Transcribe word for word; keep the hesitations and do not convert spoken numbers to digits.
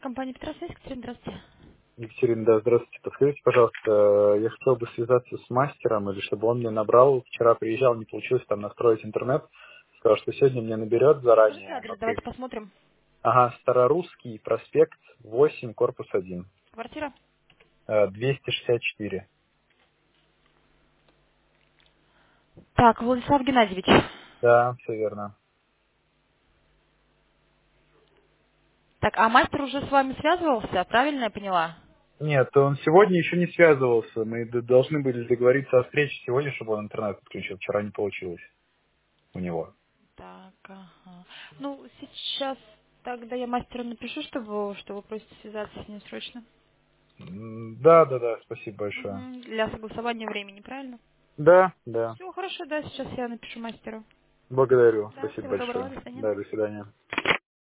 Компания Петросвязь, Екатерина, здравствуйте. Екатерина, да, здравствуйте. Подскажите, пожалуйста, я хотел бы связаться с мастером, или чтобы он мне набрал. Вчера приезжал, не получилось там настроить интернет. Сказал, что сегодня мне наберет Скажите заранее. Но адрес, при... давайте посмотрим. Ага, Старорусский проспект, восемь, корпус один, Квартира. э, двести шестьдесят четыре. Так, Владислав Геннадьевич. Да, все верно. Так, а мастер уже с вами связывался, правильно я поняла? Нет, он сегодня еще не связывался. Мы д- должны были договориться о встрече сегодня, чтобы он интернет подключил. Вчера не получилось у него. Так, ага. Ну, сейчас тогда я мастеру напишу, чтобы, что вы просите связаться с ним срочно. М, Да, да, да, спасибо большое. Мгм. Для согласования времени, правильно? Да, да. Все, хорошо, да, сейчас я напишу мастеру. Благодарю. Да, Спасибо всего доброго, большое. до свидания. Да, до свидания.